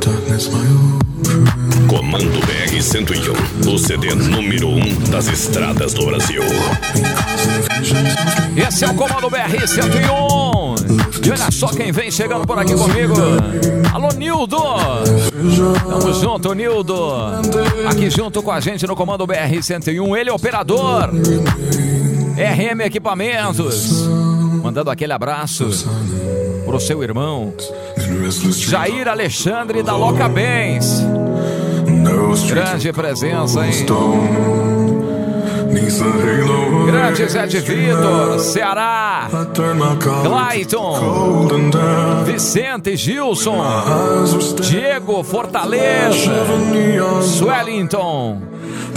Comando BR-101, o CD número 1 das estradas do Brasil. Esse é o Comando BR-101. E olha só quem vem chegando por aqui comigo. Alô, Nildo. Tamo junto, Nildo. Aqui junto com a gente no Comando BR-101. Ele é operador RM Equipamentos. Mandando aquele abraço pro seu irmão Jair Alexandre da Loca Bens. Grande presença, hein? Grande Zé de Vitor, Ceará, Clayton, Vicente, Gilson, Diego, Fortaleza, Swellington,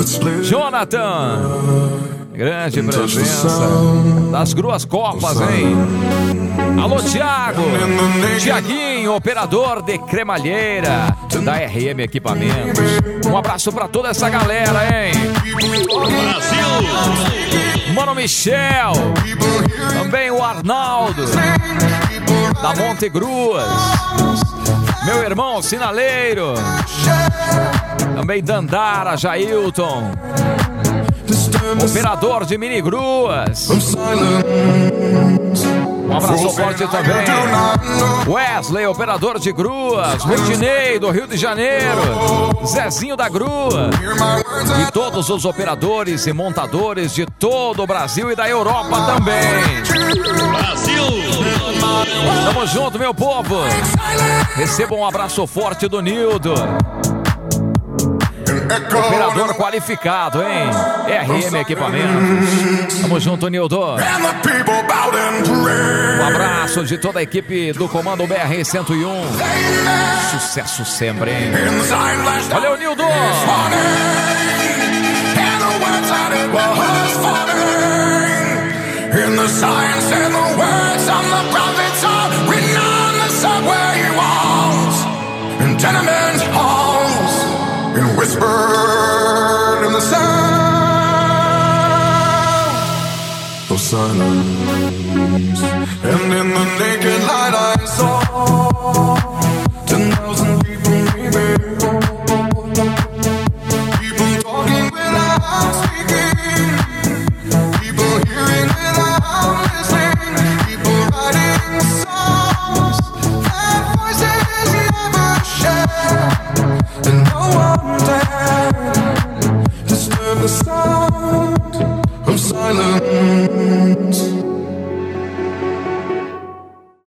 Jonathan. Grande presença das Gruas Copas, hein? Alô, Thiago, Tiaguinho, operador de cremalheira da RM Equipamentos. Um abraço pra toda essa galera, hein? Brasil! Mano Michel, também o Arnaldo da Monte Gruas, meu irmão Sinaleiro, também Dandara, Jailton, operador de mini gruas. Um abraço forte também. Wesley, operador de gruas. Rudinei, do Rio de Janeiro. Zezinho da Grua. E todos os operadores e montadores de todo o Brasil e da Europa também. Brasil! Tamo junto, meu povo. Receba um abraço forte do Nildo. Operador qualificado, hein? RM Equipamentos. Tamo junto, Nildo. Um abraço de toda a equipe do Comando BR-101. Sucesso sempre, hein? Valeu, Nildo! And whispered in the sound of silence, and in the naked light I saw